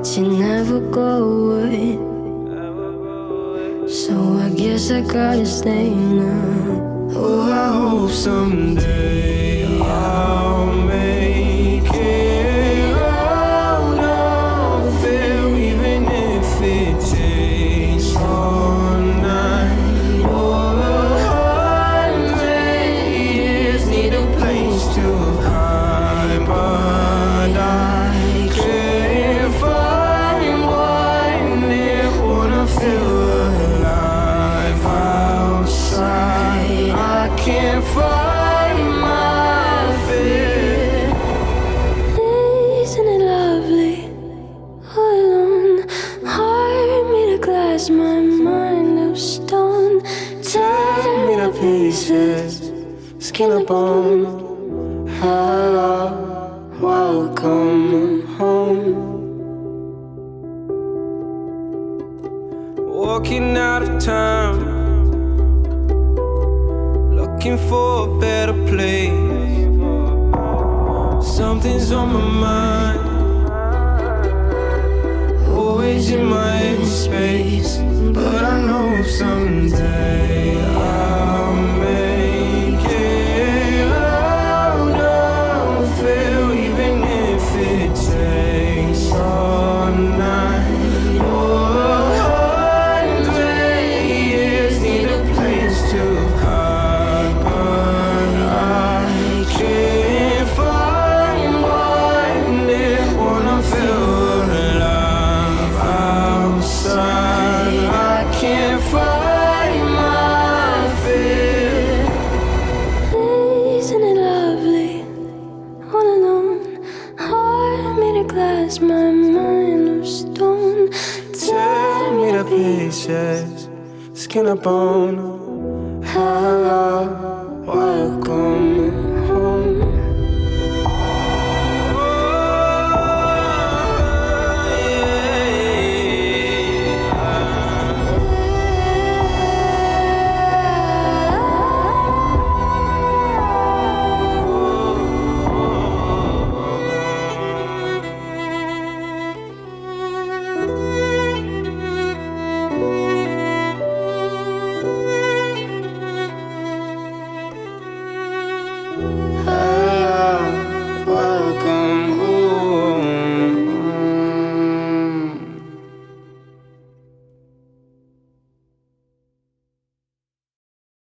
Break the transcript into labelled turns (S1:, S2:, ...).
S1: but you never go away. So I guess I gotta stay now.
S2: Oh, I hope someday I'll make it out of it, even if it takes all night or 100 years. Need a place to hide, but I can't find one near. Wanna feel alive outside. I can't find my fear.
S1: Isn't it lovely? All alone, heart made of glass, my mind of stone. Tear me to pieces, skin and bone. Hello, welcome home.
S2: Walking out of time, looking for a better place. Something's on my mind, always in my head space. But I know someday I'll make it out of it, even if it takes all night or 100 years. Need a place to hide, but I can't find one near. Wanna feel alive outside. I can't find my fear.
S1: Isn't it lovely? All alone, heart made of glass, my mind of stone.
S2: Tear me to pieces, skin and bone. Hello, welcome